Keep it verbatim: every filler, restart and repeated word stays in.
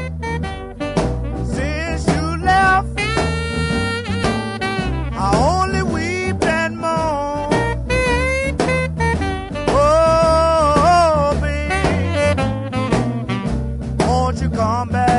Since you left, I only weep and moan. Oh, baby, won't you come back?